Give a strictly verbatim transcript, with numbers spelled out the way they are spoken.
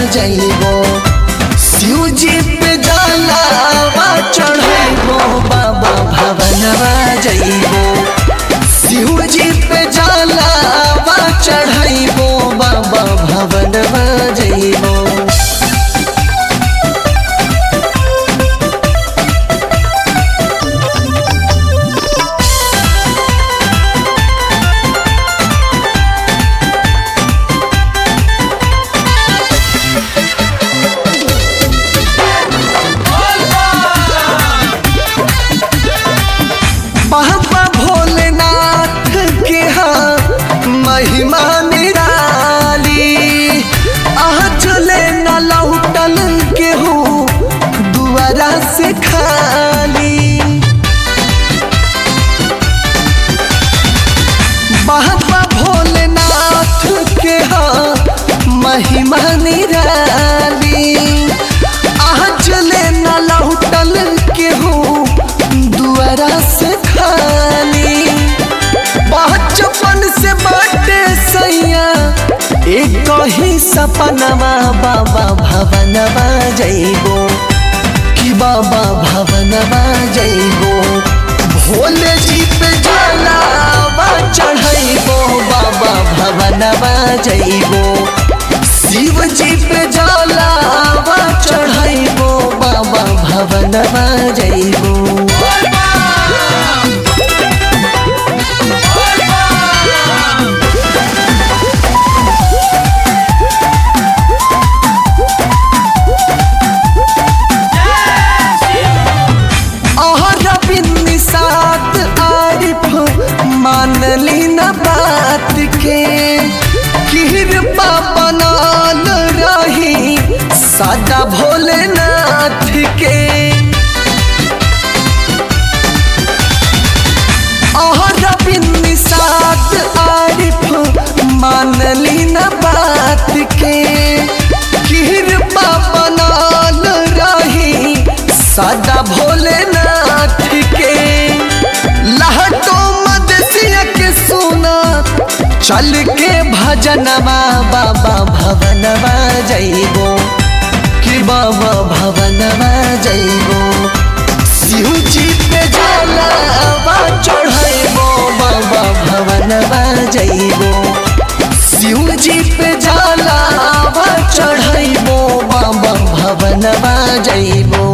जइबो शिव जी पे जलावा चढ़ाइबो बाबा भवनवा जइबो शिव जी पे जलावा चढ़ाइबो बाबा भवनवा जइबो। बाबा भोलेनाथ के हाँ महिमा निराली आह चले न लौटल के हूँ दुआरा से खाली। बाबा भोलेनाथ के हाँ महिमा निराली आह चले न लौटल के हूँ दुआरा से खाली। बचपन से बाटे सैया एक ही सपनवा बाबा भवनवा जइबो कि बाबा भवनवा जइबो भोले जी पे जलावा चढ़ाइबो बाबा भवनवा जइबो शिव जी पे जलावा चढ़ाइबो बाबा भवनवा जइबो। मानली न बात के कृपा बनल रही सदा भोलेनाथ के। साथ आरिफ मानली न बात के कृपा बनल रही सदा भोलेनाथ के। लहटो मदसिया के सुना चल के भजनवा बाबा भवनवा जइबो कि बाबा भवनवा जइबो शिव जी पे जलावा चढ़ाइबो बाबा भवनवा जइबो शिव जी पे जलावा चढ़ाइबो बाबा भवनवा जइबो।